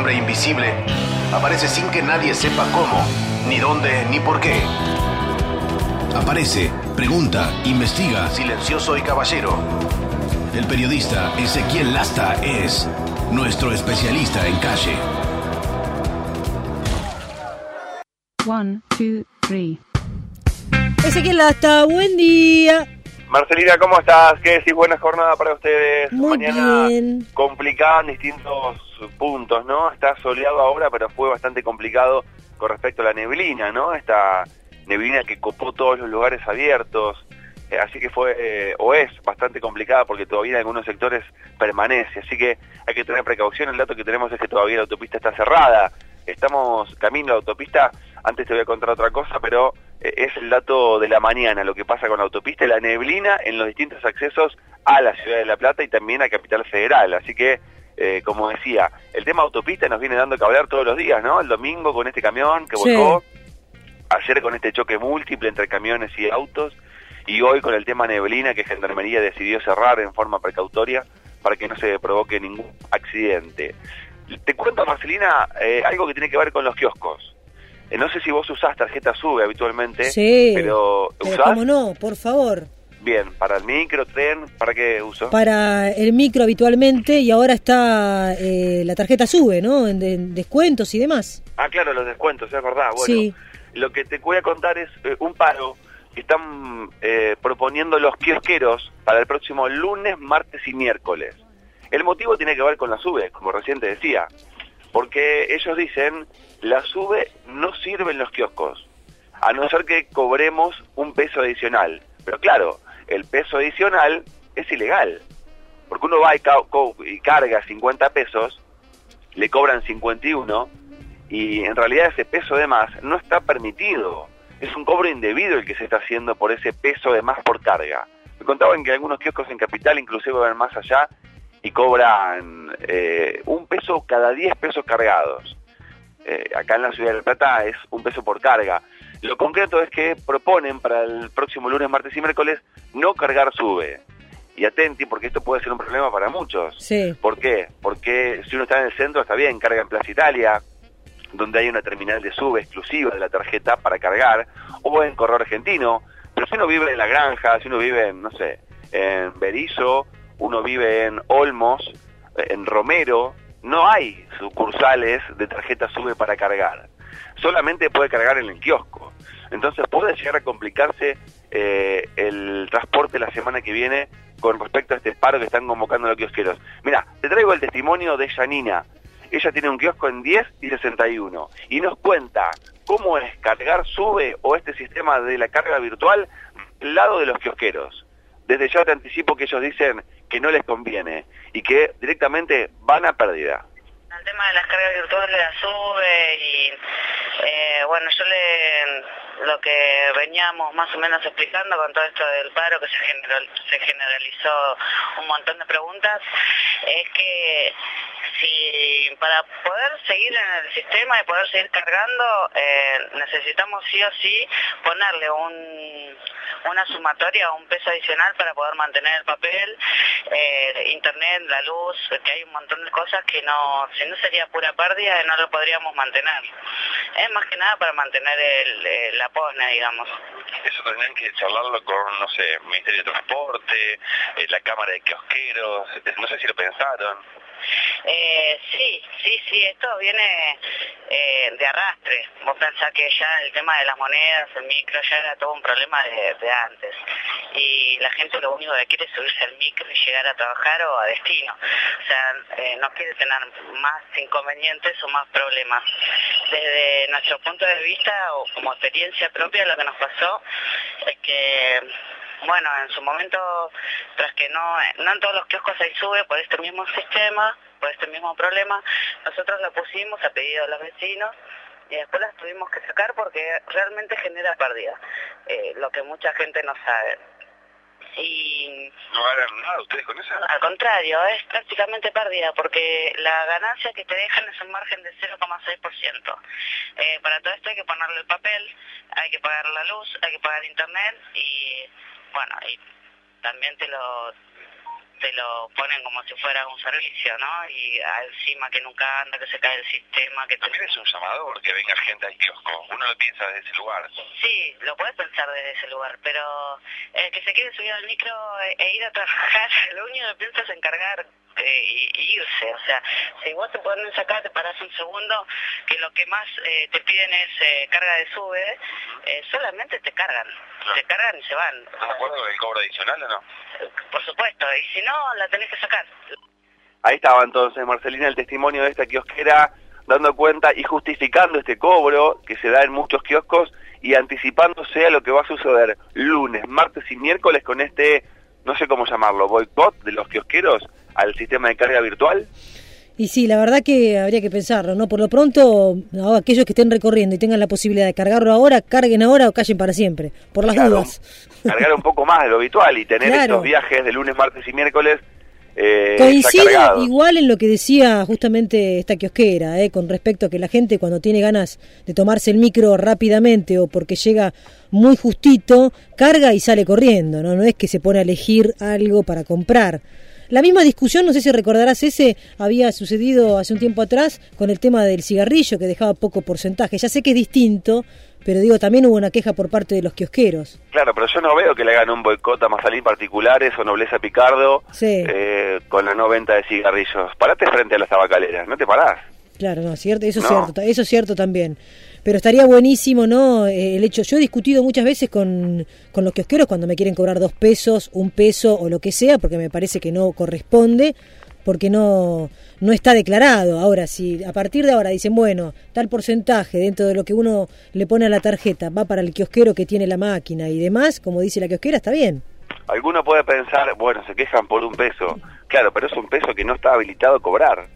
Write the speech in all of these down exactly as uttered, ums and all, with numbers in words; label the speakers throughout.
Speaker 1: hombre invisible aparece sin que nadie sepa cómo, ni dónde, ni por qué. Aparece, pregunta, investiga, silencioso y caballero. El periodista Ezequiel Lasta es nuestro especialista en calle.
Speaker 2: One, two, three.
Speaker 3: Ezequiel Lasta, buen día.
Speaker 4: Marcelina, ¿cómo estás? ¿Qué decís? Buena jornada para ustedes.
Speaker 3: Muy
Speaker 4: Mañana
Speaker 3: bien.
Speaker 4: complicada en distintos puntos, ¿no? Está soleado ahora, pero fue bastante complicado con respecto a la neblina, ¿no? Esta neblina que copó todos los lugares abiertos. Eh, así que fue, eh, o es, bastante complicada porque todavía en algunos sectores permanece. Así que hay que tener precaución. El dato que tenemos es que todavía la autopista está cerrada. Estamos camino a la autopista. Antes te voy a contar otra cosa, pero eh, es el dato de la mañana, lo que pasa con la autopista y la neblina en los distintos accesos a la ciudad de La Plata y también a Capital Federal. Así que, eh, como decía, el tema autopista nos viene dando que hablar todos los días, ¿no? El domingo con este camión que volcó, sí. Ayer con este choque múltiple entre camiones y autos, y hoy con el tema neblina que Gendarmería decidió cerrar en forma precautoria para que no se provoque ningún accidente. Te cuento, Marcelina, eh, algo que tiene que ver con los kioscos. Eh, no sé si vos usás tarjeta SUBE habitualmente,
Speaker 3: sí,
Speaker 4: pero ¿usás?
Speaker 3: Pero cómo no, por favor.
Speaker 4: Bien, para el micro, tren, ¿para qué uso?
Speaker 3: Para el micro habitualmente, y ahora está eh, la tarjeta SUBE, ¿no? En, de, en descuentos y demás.
Speaker 4: Ah, claro, los descuentos, es verdad. Bueno,
Speaker 3: sí.
Speaker 4: Lo que te voy a contar es eh, un paro que están eh, proponiendo los kiosqueros para el próximo lunes, martes y miércoles. El motivo tiene que ver con la SUBE, como recién te decía, porque ellos dicen, la SUBE no sirve en los kioscos, a no ser que cobremos un peso adicional. Pero claro, el peso adicional es ilegal, porque uno va y, ca y carga cincuenta pesos, le cobran cincuenta y uno, y en realidad ese peso de más no está permitido. Es un cobro indebido el que se está haciendo por ese peso de más por carga. Me contaban que algunos kioscos en Capital inclusive van más allá y cobran eh, un peso cada diez pesos cargados. Eh, acá en la ciudad de La Plata es un peso por carga. Lo concreto es que proponen para el próximo lunes, martes y miércoles no cargar SUBE. Y atenti, porque esto puede ser un problema para muchos.
Speaker 3: Sí.
Speaker 4: ¿Por qué? Porque si uno está en el centro está bien, carga en Plaza Italia, donde hay una terminal de SUBE exclusiva de la tarjeta para cargar, o en Correo Argentino. Pero si uno vive en La Granja, si uno vive en, no sé, en Berizo, uno vive en Olmos, en Romero, no hay sucursales de tarjeta SUBE para cargar. Solamente puede cargar en el kiosco. Entonces puede llegar a complicarse eh, el transporte la semana que viene con respecto a este paro que están convocando los kiosqueros. Mira, te traigo el testimonio de Yanina. Ella tiene un kiosco en diez y sesenta y uno y nos cuenta cómo es cargar SUBE o este sistema de la carga virtual del lado de los kiosqueros. Desde ya te anticipo que ellos dicen que no les conviene y que directamente van a pérdida.
Speaker 5: El tema de las cargas virtuales de la SUBE y eh, bueno, yo le lo que veníamos más o menos explicando con todo esto del paro que se, general, se generalizó un montón de preguntas, es que si para poder seguir en el sistema y poder seguir cargando eh, necesitamos sí o sí ponerle un una sumatoria o un peso adicional para poder mantener el papel, eh, internet, la luz, que hay un montón de cosas que no, si no sería pura pérdida, no lo podríamos mantener. Es más que nada para mantener el, el, la posna, digamos.
Speaker 4: Eso tendrían que charlarlo con, no sé, Ministerio de Transporte, eh, la Cámara de Kiosqueros, no sé si lo pensaron.
Speaker 5: Eh, sí, sí, sí, esto viene eh, de arrastre. Vos pensás que ya el tema de las monedas, el micro, ya era todo un problema de, de antes. Y la gente lo único que quiere es subirse al micro y llegar a trabajar o a destino. O sea, eh, no quiere tener más inconvenientes o más problemas. Desde nuestro punto de vista o como experiencia propia, lo que nos pasó es que... Bueno, en su momento, tras que no, no en todos los kioscos hay SUBE por este mismo sistema, por este mismo problema, nosotros lo pusimos a pedido de los vecinos y después las tuvimos que sacar porque realmente genera pérdida, eh, lo que mucha gente no sabe. Y
Speaker 4: ¿no ganan nada ustedes con eso?
Speaker 5: Al contrario, es prácticamente pérdida porque la ganancia que te dejan es un margen de cero coma seis por ciento. Eh, para todo esto hay que ponerle el papel, hay que pagar la luz, hay que pagar internet y... Bueno, y también te lo te lo ponen como si fuera un servicio, ¿no? Y encima que nunca anda, que se cae el sistema, que te...
Speaker 4: También es un llamador que venga gente al kiosco, uno lo piensa desde ese lugar.
Speaker 5: Sí, lo puedes pensar desde ese lugar, pero el que se quiere subir al micro e, e ir a trabajar, lo único que piensa es encargar eh, y, y irse. O sea, si vos te pones acá, te parás un segundo, que lo que más eh, te piden es eh, carga de sube, eh, solamente te cargan, no. te cargan y se van.
Speaker 4: ¿Estás de acuerdo con el cobro adicional o no?
Speaker 5: Por supuesto, y si no, la tenés que sacar.
Speaker 4: Ahí estaba entonces, Marcelina, el testimonio de esta kiosquera, dando cuenta y justificando este cobro que se da en muchos kioscos y anticipándose a lo que va a suceder lunes, martes y miércoles con este, no sé cómo llamarlo, boicot de los kiosqueros al sistema de carga virtual.
Speaker 3: Y sí, la verdad que habría que pensarlo, ¿no? Por lo pronto, no, aquellos que estén recorriendo y tengan la posibilidad de cargarlo ahora, carguen ahora o callen para siempre, por las
Speaker 4: claro,
Speaker 3: dudas. Cargar
Speaker 4: un poco más de lo habitual y tener claro. estos viajes de lunes, martes y miércoles. Eh,
Speaker 3: Coincide igual en lo que decía justamente esta kiosquera, eh, con respecto a que la gente cuando tiene ganas de tomarse el micro rápidamente o porque llega muy justito, carga y sale corriendo, ¿no? No es que se pone a elegir algo para comprar. La misma discusión, no sé si recordarás ese, había sucedido hace un tiempo atrás con el tema del cigarrillo que dejaba poco porcentaje. Ya sé que es distinto, pero digo, también hubo una queja por parte de los kiosqueros.
Speaker 4: Claro, pero yo no veo que le hagan un boicot a Masalín particulares o Nobleza Picardo sí. eh, con la no venta de cigarrillos. Parate frente a las tabacaleras, no te parás.
Speaker 3: Claro, no, cierto, eso es no. cierto, eso es cierto también. Pero estaría buenísimo, ¿no? Eh, el hecho, yo he discutido muchas veces con, con los kiosqueros cuando me quieren cobrar dos pesos, un peso o lo que sea, porque me parece que no corresponde, porque no, no está declarado. Ahora, si a partir de ahora dicen, bueno, tal porcentaje dentro de lo que uno le pone a la tarjeta va para el kiosquero que tiene la máquina y demás, como dice la kiosquera, está bien.
Speaker 4: Alguno puede pensar, bueno, se quejan por un peso. Claro, pero es un peso que no está habilitado a cobrar.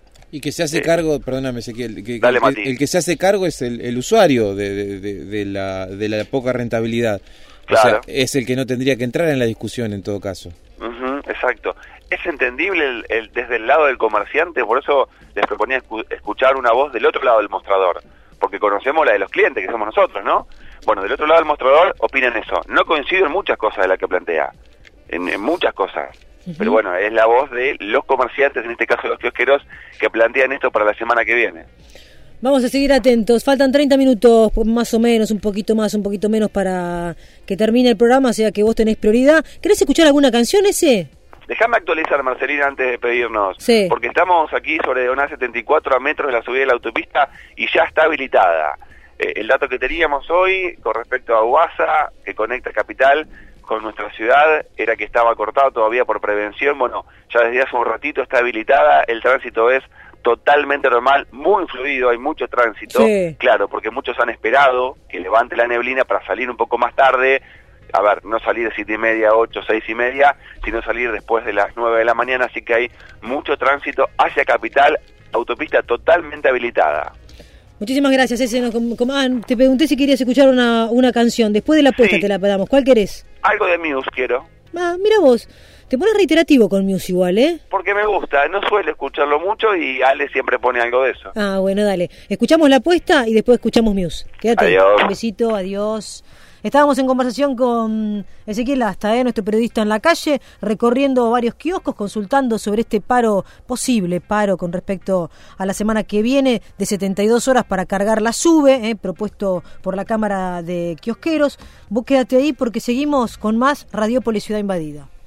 Speaker 6: Y que se hace eh, cargo, perdóname Ezequiel, que,
Speaker 4: dale,
Speaker 6: que, el, el que se hace cargo es el, el usuario de, de, de, de, la, de la poca rentabilidad.
Speaker 4: Claro.
Speaker 6: O sea, es el que no tendría que entrar en la discusión en todo caso.
Speaker 4: Uh-huh, exacto. Es entendible el, el, desde el lado del comerciante, por eso les proponía escu- escuchar una voz del otro lado del mostrador, porque conocemos la de los clientes, que somos nosotros, ¿no? Bueno, del otro lado del mostrador opinan eso. No coincido en muchas cosas de las que plantea, en, en muchas cosas. Pero bueno, es la voz de los comerciantes, en este caso los kiosqueros, que plantean esto para la semana que viene.
Speaker 3: Vamos a seguir atentos. Faltan treinta minutos, más o menos, un poquito más, un poquito menos para que termine el programa, o sea que vos tenés prioridad. ¿Querés escuchar alguna canción ese?
Speaker 4: Déjame actualizar, Marcelina, antes de pedirnos.
Speaker 3: Sí.
Speaker 4: Porque estamos aquí sobre Diagonal setenta y cuatro a metros de la subida de la autopista y ya está habilitada. Eh, el dato que teníamos hoy con respecto a UASA, que conecta Capital con nuestra ciudad, era que estaba cortado todavía por prevención. Bueno, ya desde hace un ratito está habilitada, el tránsito es totalmente normal, muy fluido, hay mucho tránsito,
Speaker 3: sí.
Speaker 4: Claro, porque muchos han esperado que levante la neblina para salir un poco más tarde, a ver, no salir de siete y media, ocho, seis y media, sino salir después de las nueve de la mañana, así que hay mucho tránsito hacia Capital, autopista totalmente habilitada.
Speaker 3: Muchísimas gracias, ese no, como, como, ah, te pregunté si querías escuchar una, una canción, después de la apuesta sí. Te la pedamos, ¿cuál querés?
Speaker 4: Algo de Muse quiero.
Speaker 3: Ah, mira vos, te pones reiterativo con Muse igual, ¿eh?
Speaker 4: Porque me gusta, no suelo escucharlo mucho y Ale siempre pone algo de eso.
Speaker 3: Ah, bueno, dale, escuchamos la apuesta y después escuchamos Muse. Quédate,
Speaker 4: adiós.
Speaker 3: Un besito, adiós. Estábamos en conversación con Ezequiel Lasta, ¿eh? Nuestro periodista en la calle, recorriendo varios kioscos, consultando sobre este paro, posible paro con respecto a la semana que viene, de setenta y dos horas para cargar la SUBE, ¿eh? Propuesto por la Cámara de Kiosqueros. Vos quédate ahí porque seguimos con más Radiópolis Ciudad Invadida.